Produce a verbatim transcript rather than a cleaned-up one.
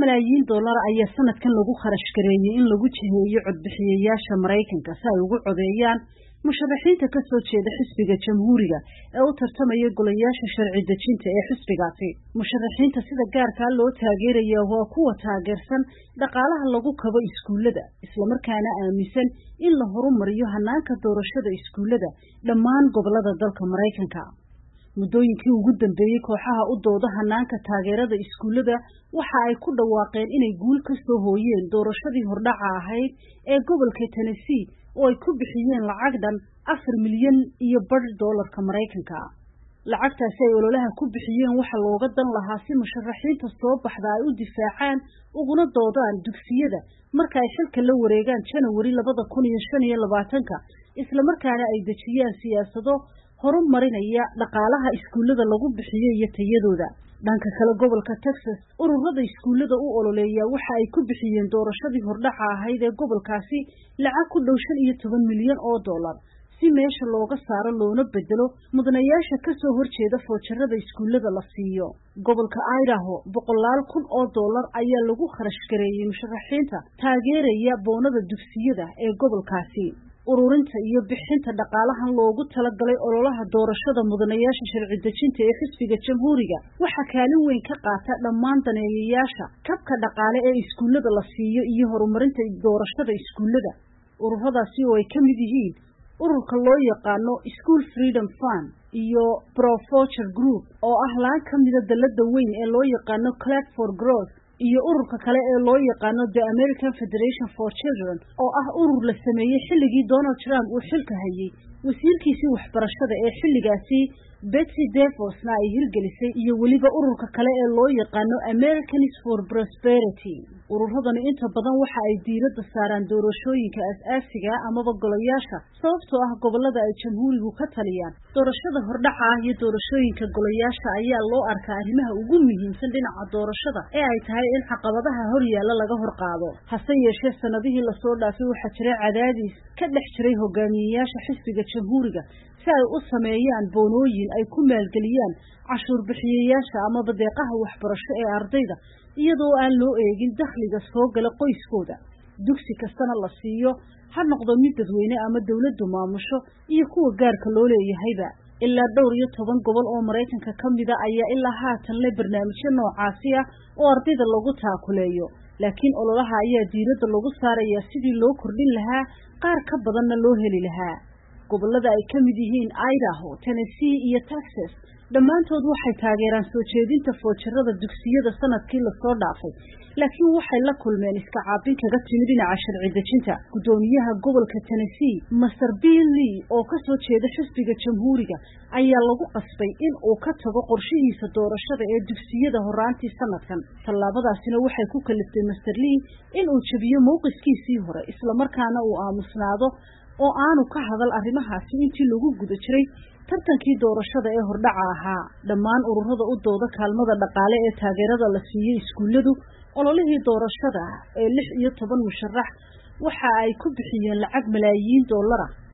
malaayiin dollar ayaa sanadkan lagu kharash gareeyay in lagu jiheeyo codbixiyayaasha Mareykanka si ay ugu codeeyaan musharaxiinta ka soo jeeda xisbiga Jamhuuriga ee u tartamaya golayaasha sharci dejinta ee xisbigaasi. Musharaxiinta sida gaarka ah loo taageerayo waa kuwa taageersan dhaqaalaha lagu kabo iskuulada, isla markaana aaminsan in la horumariyo hanaanka doorashada iskuulada dhammaan gobolada dalka Mareykanka. muddooyinkii ugu dambeeyay kooxaha u dooda hanaanka taageerada iskuulada waxa ay ku dhawaaqeen inay guul ka soo hooyeen doorashadii hordhaca ahayd ee gobolka Tennessee oo ay ku bixiyeen lacag dhan afar milyan iyo badh doolarka Mareykanka. lacagtaasi ay ololaha ku bixiyeen waxa looga dan lahaa si musharaxiinta soo baxda ay u difaacaan uguna doodaan dugsiyada marka ay xilka la wareegaan January labada kun iyo shan iyo labaatanka, isla markaana ay dejiyaan siyaasado horumarinaya dhaqaalaha iskuulada lagu bixiyo iyo tayadooda. dhanka kale gobolka Texas ururada iskuulada u ololeeya waxa ay ku bixiyeen doorashadii hordhaca ahayd ee gobolkaasi lacag ku dhow shan iyo toban milyan oo dollar si meesha looga saaro loona bedelo mudanayaasha ka soo horjeeda foojarada iskuulada la siiyo. gobolka Idaho boqolaal kun oo dollar ayaa lagu kharash gareeyay musharaxiinta taageeraya boonada dugsiyada ee gobolkaasi. ururinta iyo bixinta dhaqaalahan loogu talagalay ololaha doorashada mudanayaasha sharci dejinta ee xisbiga Jamhuuriga waxa kaalin weyn ka qaata dhammaan daneeyayaasha kabka dhaqaale ee iskuulada la siiyo iyo horumarinta doorashada iskuulada. ururadaasi oo ay ka mid yihiin ururka loo yaqaano School Freedom Fund iyo Pro-Voucher Group oo ah laan ka mid ah dalada weyn ee loo yaqaano Clap for Growth iyo ururka kale ee loo yaqaano The American Federation for Children oo ah urur la sameeyay xilligii Donald Trump uu xilka hayay wasiirkiisii waxbarashada ee xilligaasi Betsy DeVos-na ay hirgelisay, iyo weliba ururka kale ee loo yaqaano Americans for Prosperity. ururadani inta badan waxa ay diiradda saaraan doorashooyinka aasaasiga amaba golayaasha sababtoo ah gobolada ay Jamhuurigu ka taliyaan. doorashada hordhaca ah iyo doorashooyinka golayaasha ayaa loo arkaa arrimaha ugu muhiimsan dhinaca doorashada ee ay tahay in caqabadaha hor yaalla laga hor qaado. hase yeeshee sanadihii la soo dhaafay waxaa jiray cadaadis ka dhex jiray hogaamiyayaasha xisbiga Jamhuuriga si ay u sameeyaan boonooyin ay ku maalgeliyaan cashuur bixiyayaasha ama deeqaha waxbarasho ee ardayda iyadoo aan loo eegin dakhliga soo gala qoyskooda. dugsi kastana la siiyo ha noqdo mid dadweyne ama dawladdu maamusho iyo kuwa gaarka loo leeyahayba. ilaa dhowr iyo toban gobol oo Mareykanka ka mid ah ayaa ilaa haatan leh barnaamijyo noocaasi ah oo ardayda lagu taakuleeyo, laakiin ololaha ayaa diiradda lagu saarayaa sidii loo kordhin lahaa qaar ka badanna loo heli lahaa. gobolada ay ka mid yihiin Idaho, Tennessee iyo Texas dhammaantood waxay taageeraan soo jeedinta foojarada dugsiyada sanadkii la soo dhaafay, laakiin waxay la kulmeen iska caabin kaga timid dhinaca sharci dejinta. gudoomiyaha gobolka Tennessee Master Bill Lee oo ka soo jeeda xisbiga Jamhuuriga ayaa lagu qasbay in uu ka tago qorshihiisa doorashada ee dugsiyada horaantii sanadkan. tallaabadaasina waxay ku kaliftay Master Lee in uu jabiyo mowqifkiisii hore isla markaana uu aamusnaado oo aanu ka hadal arrimahaasi intii lagu guda jiray tartankii doorashada ee hordhaca ahaa. dhammaan ururada u dooda kaalmada dhaqaale ee taageerada la siiyay iskuuladu ololihii doorashada ee lix iyo toban musharax waxa ay ku bixiyeen lacag malaayiin dollar ah.